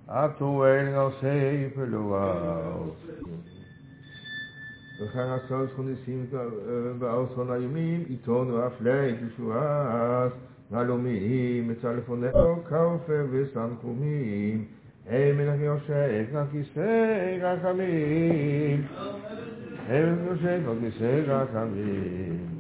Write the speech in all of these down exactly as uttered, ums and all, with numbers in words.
Ato wailing al sefer luau. We gaan als zoals van de zien bij ons van Ayumim, Itonu afleid, Yeshuas, Nalumim, met telefoon, Kaufe, Wisan Kumim, Emen Yosef, Nakise, Rachamim, Emen Yosef, Nakise, Rachamim.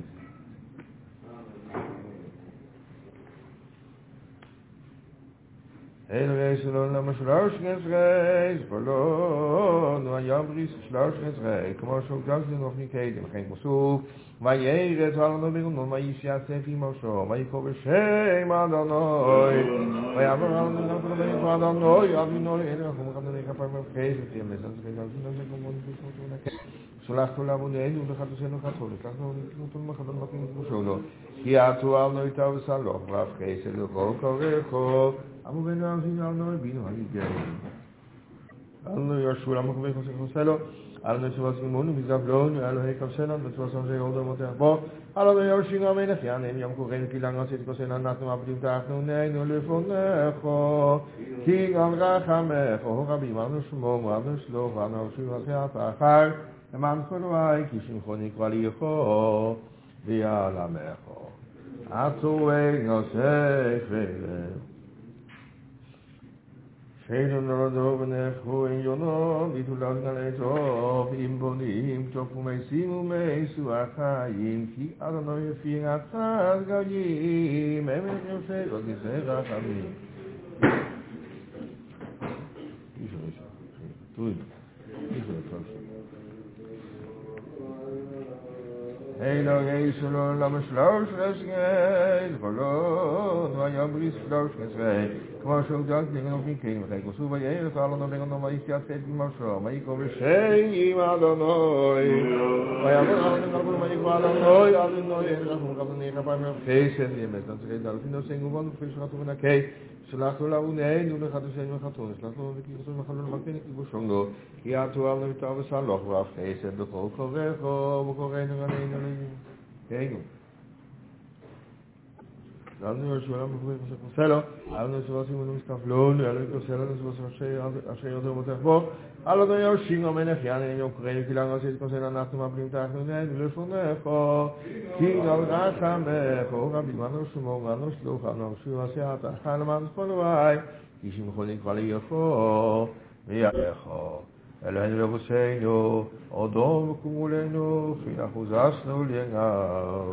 Hele reis lo na mashloshnes reis bolo no ayabris shloshnes reis כמו שהוא גם זה נוח נקיידם לכן כמוסוף וירד ועלנו בגונו וישייצף עמושו ויקרא בשם אדוני ויעבר עלינו גם כל הבאים ואדוני אבינו אין אנחנו מקבלים כפיים מבחייס ותהיה מזן זה גם זה נזה כמו נפשו ונקה שלחתו לעבודנו וחתוסנו חתול שלחתו ונקנותו למחדון מקים כמושו לו כי עטו עלנו איתה וסלוח ואף חסד לכל כורכו Amu ben azin alno binu haligay. Alno Yeshua amu ben kosek koselo. Alno shuvas imonu bizavlon alno hekavselan betuasan ze older moter bo. Alno Yeshua amen fian em yom kogen kilang asit kosenan natnu abdim tachnu neinu lefonecho. King al rachamecho rabbi manu shmo manu shlo vanu shuvas yatachar. Eman kolwai kishim chonik valicho vialamecho. Atu ein osefele. Sheinu norodo v'nechu in yono v'itulav naleto v'imbonim tofu meisimu meisu achayim ki Adonai yefir atzaz gayim emet yosef v'giseh rachamim. Heilo geiselo lama shlosh resgeis v'lo no ayabris shlosh resgeis כמו שהוא דאג לגנוב מכם, וכוסו וירא ועלנו בגנו וישייצף עמושו, ויקרא בשם אדוני, ויעבור עלינו גם כל ויקרא אדוני, אדוני, אנחנו מקבלים כפיים חסד ואמת, נצחי דלפינו סנגובון וכפי שחטו ונקי, שלחנו לעוננו לחדשנו וחתון, שלחנו וכיחסו וחלו למקן כיבושו לו, כי עטו עלינו איתה וסלוח ואף חסד בכל כורכו, וקוראנו עלינו לעינו. Alno Yeshua amu ben kosek koselo. Alno shuvas imonu miskaflon, alno koselo shuvas asher yoder moter bo. Alno Yeshua amen fian em yom kogen kilang asit kosenan natnu abdim tachnu neinu lefonecho. King al rachamecho rabbi manu shmo manu shlo vanu shuvas yatachar eman kolwai kishim chonik valicho vialecho. Eloheinu levuseinu odom v'kumulenu v'achuzasnu liengau.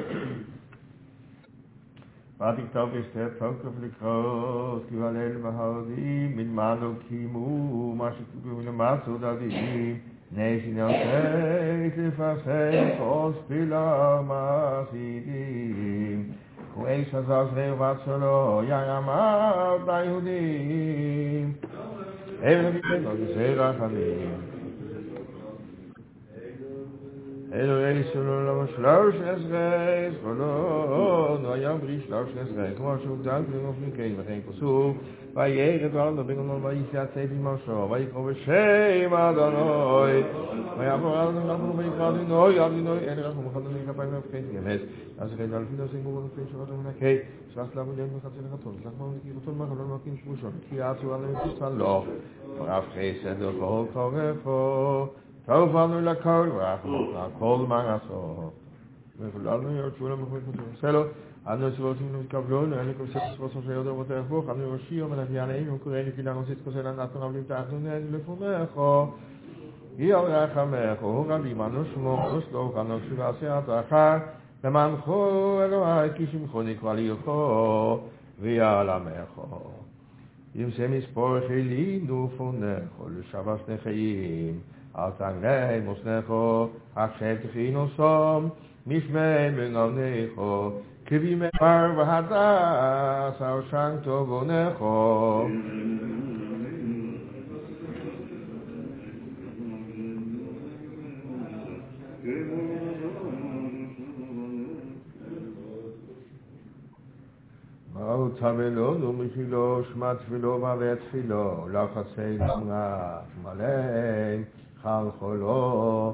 Wat ik toch is het ongelooflijk groot, die wel helemaal houden, met man ook kiemu, maar ze kunnen we maar zo dat die nee zien als hij te verzetten, als spelen maar zien. Hoe eens als als heel wat zo, ja ja maar bij Judim. Even een beetje nog eens heel erg aan die. Elo Yeshua lama shloshnes reis v'lo no ayabris shloshnes reis כמו שהוא דאג לגנוב מכם, וכן כוסו וירד ועלנו בגנו וישייצף עמושו, ויקרא בשם אדוני, ויעבור עלינו גם כל ויקרא אדוני, אדוני, אין אנחנו מחדלים כפיים מבחייס ואמת, אז לכן דלפינו סנגובון וכפי שחטו ונקי, שלחת לעבודנו וחצי לחתון, שלחנו וכיחסו מחלון מקים כיבושו, כי עטו עלינו וסלוח ואף חסד בכל כורכו. טוב עלינו לכל והכל מנעשו. וכולנו ירשו למחוי כתוב. אנו שבוצים למתקבלון, אני כובסת שבוצים שיותר בוטח בוך, אנו ירשי ומנפיינאים וקוראינו כי לנו סיתקוסי לנתנו עבדים תחנו נהנו לפונכו. היא על רחמך, הוא רבי מנו שמו, ושלו כנו שבעשי התחר, למנחו אלוהי כי שמחו נקרא ליחו, ויעלמכו. אם שמספור חילינו פונכו, לשבש נחיים, Al tangrei mosnecho, achshev techino som, mishmei bengalnecho, kivi mepar v'hadas, al shang tovonecho. Ma'u tavelo no mishilo, shmat tfilo v'avet tfilo, lachasei nunga, malei, חל חולו,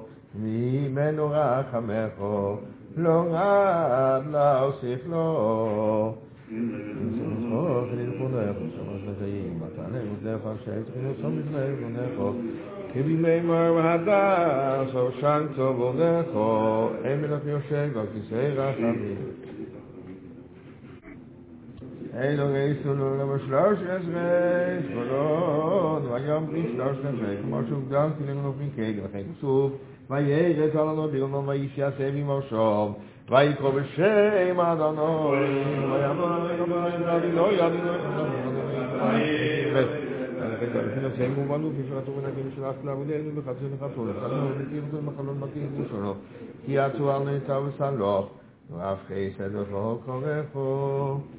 ממנו רחמך, לא רב להוסיף לו, Oh, querido boneco, somos nós aí, matane, nos leva a cheio, que nós somos nós, boneco. Que vi mei mar vada, so shanto boneco, emina que eu chego, que será também. Ei, não é isso, não é mais laus, é reis, colon, vai am bris laus, é reis, mas o gang que não vem que, não tem sub, vai ei, é tal no bil, não vai se a sevi mal show. Vai come shei madonoi, vai amar, vai vai no ya no no sei como quando fi fatto una che mi c'era la vedere mi faccio una fatto quando mi tiro ma quando ma che mi sono chi attualmente stavo sallo no afre se do ho come